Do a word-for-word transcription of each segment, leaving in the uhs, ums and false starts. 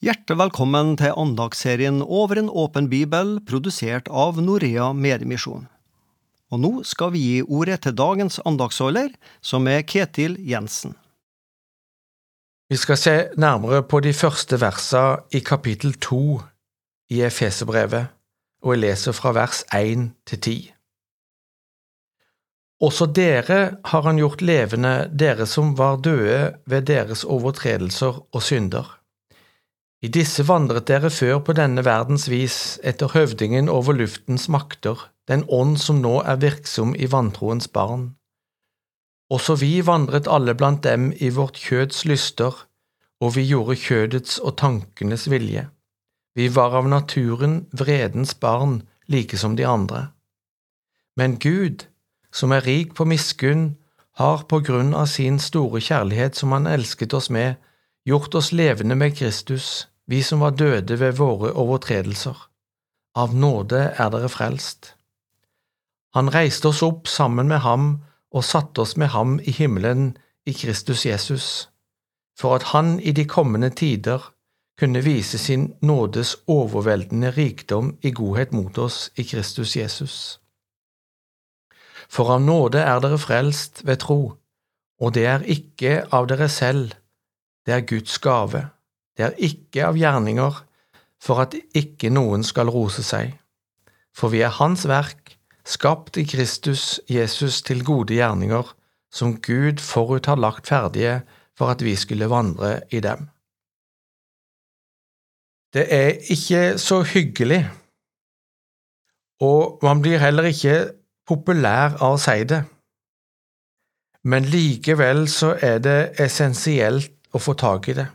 Hjertelig velkommen til andagsserien Over en åpen bibel, produsert av Norea Mediemisjon. Og nå skal vi gi ordet til dagens andagsholder, som er Ketil Jensen. Vi skal se nærmere på de første versene i kapittel to i Efeserbrevet, og jeg leser fra vers én til ti. Også dere har han gjort levende, dere som var døde ved deres overtredelser og synder. I disse vandret dere før på denne verdens vis etter høvdingen over luftens makter, den ånd som nå er virksom i vantroens barn. Også vi vandret alle blant dem i vårt kjøds lyster, og vi gjorde kjødets og tankenes vilje. Vi var av naturen vredens barn, like som de andre. Men Gud, som er rik på miskunn, har på grunn av sin store kjærlighet som han elsket oss med, gjort oss levende med Kristus, vi som var døde ved våre overtredelser. Av nåde er dere frelst. Han reiste oss opp sammen med ham og satte oss med ham i himmelen i Kristus Jesus, for at han i de kommende tider kunne vise sin nådes overveldende rikdom i godhet mot oss i Kristus Jesus. For av nåde er dere frelst ved tro, og det er ikke av dere selv, det er Guds gave. Det er ikke av gjerninger, for at ikke noen skal rose seg. For vi er hans verk, skapt i Kristus Jesus til gode gjerninger, som Gud forut har lagt ferdige for at vi skulle vandre i dem. Det er ikke så hyggelig, og man blir heller ikke populær av å si det. Men likevel så er det essensielt å få tag i det.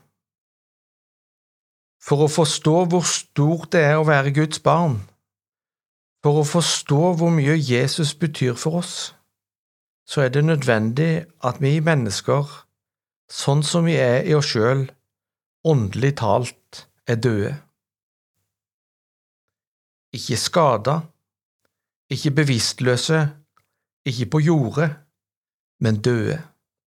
For å forstå hvor stort det er å være Guds barn, for å forstå hvor mye Jesus betyr for oss, så er det nødvendig at vi mennesker, sånn som vi er i oss selv, åndelig talt er døde. Ikke skadet, ikke bevisstløse, ikke på jordet, men døde.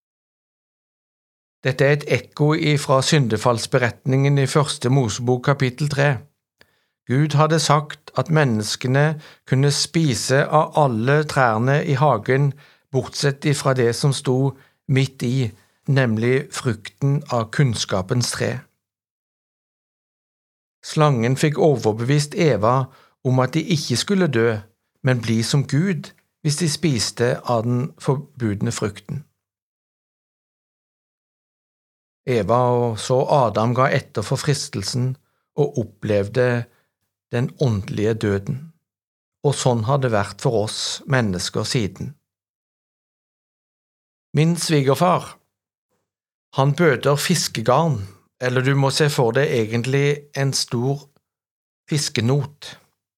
Dette er et ekko fra syndefallsberetningen i første Mosebok kapittel tre. Gud hadde sagt at menneskene kunne spise av alle trærne i hagen, bortsett fra det som sto midt i, nemlig frukten av kunnskapens tre. Slangen fikk overbevist Eva om at de ikke skulle dø, men bli som Gud hvis de spiste av den forbudne frukten. Eva og så Adam ga etter for fristelsen og opplevde den åndelige døden, og sånn har det vært for oss mennesker siden. Min svigerfar, han bøter fiskegarn, eller du må se for deg egentlig en stor fiskenot.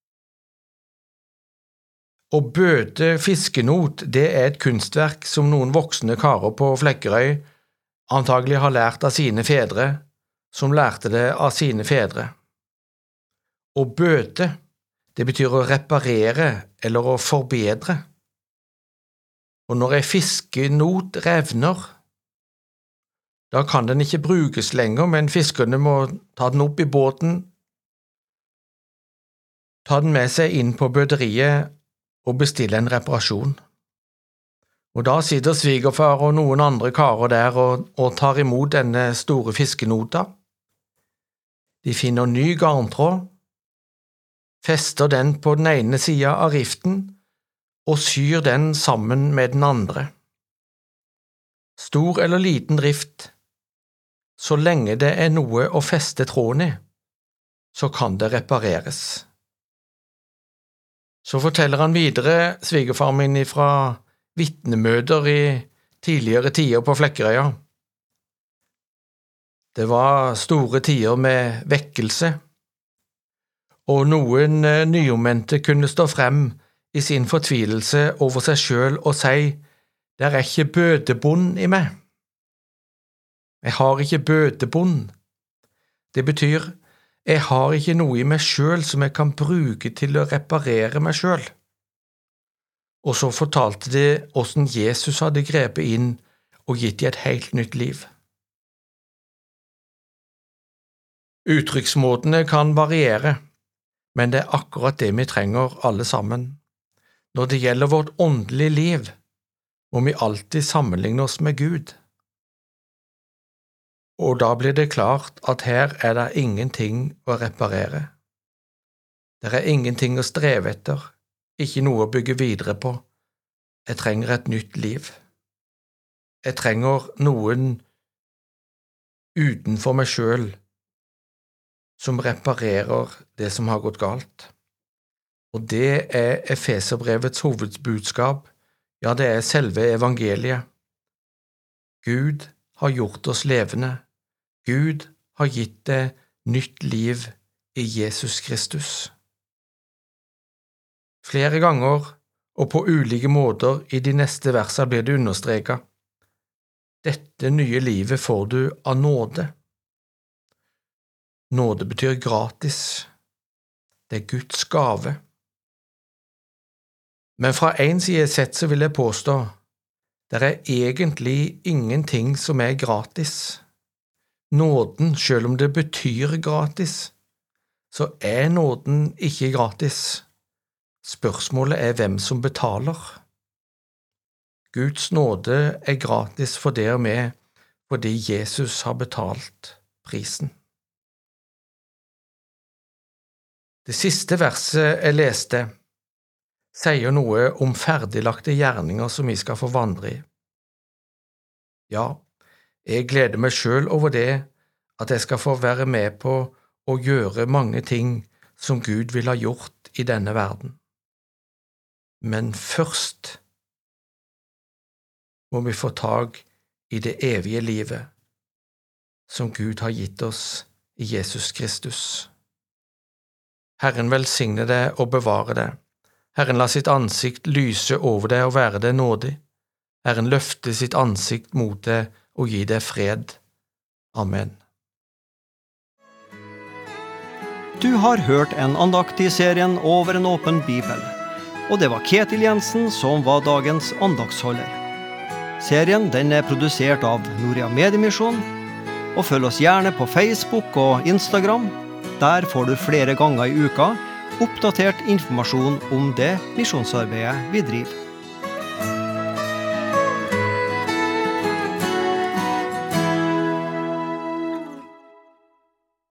Å bøte fiskenot, det er et kunstverk som noen voksne karer på Flekkerøy antagelig har lært av sine fedre, som lærte det av sine fedre. Å bøte, det betyr å reparere eller å forbedre. Og når en fiskenot revner, da kan den ikke brukes lenger, men fiskerne må ta den opp i båten, ta den med seg inn på bøteriet og bestille en reparasjon. Og da sitter svigerfar og noen andre karer der og, og tar imot denne store fiskenota. De finner ny garntråd, fester den på den ene siden av riften og syr den sammen med den andre. Stor eller liten rift, så lenge det er noe å feste tråden i, så kan det repareres. Så forteller han videre, svigerfar min ifra vittnemøter i tidligere tider på Flekkerøya. Det var store tider med vekkelse, og noen nyomvendte kunne stå frem i sin fortvilelse over seg selv og si, «Det er ikke bøtebond i meg. Jeg har ikke bøtebond. Det betyr, jeg har ikke noe i meg selv som jeg kan bruke til å reparere meg selv.» Og så fortalte de hvordan Jesus hadde grepet inn og gitt dem et helt nytt liv. Uttrykksmåtene kan variere, men det er akkurat det vi trenger alle sammen. Når det gjelder vårt åndelige liv, må vi alltid sammenligne oss med Gud. Og da blir det klart at her er det ingenting å reparere. Det er ingenting å streve etter, ikke noe å bygge videre på. Jeg trenger et nytt liv. Jeg trenger noen utenfor meg selv som reparerer det som har gått galt. Og det er Efeserbrevets hovedbudskap, ja, det er selve evangeliet. Gud har gjort oss levende. Gud har gitt det nytt liv i Jesus Kristus. Flere ganger og på ulike måter i de neste versene blir det understreket. Dette nye livet får du av nåde. Nåde betyr gratis. Det er Guds gave. Men fra en side sett så vil jeg påstå, det er egentlig ingenting som er gratis. Nåden, selv om det betyr gratis, så er nåden ikke gratis. Spørsmålet er hvem som betaler. Guds nåde er gratis for det og med, fordi Jesus har betalt prisen. Det siste verset jeg leste, sier noe om ferdiglagte gjerninger som vi skal få vandre i. Ja, jeg gleder meg selv over det, at jeg skal få være med på å gjøre mange ting som Gud vil ha gjort i denne verden. Men først må vi få tag i det evige livet som Gud har gitt oss i Jesus Kristus. Herren velsigne deg og bevare deg. Herren la sitt ansikt lyse over deg og være deg nådig. Herren løfte sitt ansikt mot deg og gi deg fred. Amen. Du har hørt en andakt i serien Over en åpen bibel, og det var Ketil Jensen som var dagens andaktsholder. Serien den er produsert av Norea Mediemisjon, og følg oss gjerne på Facebook og Instagram. Der får du flere ganger i uka oppdatert informasjon om det misjonsarbeidet vi driver.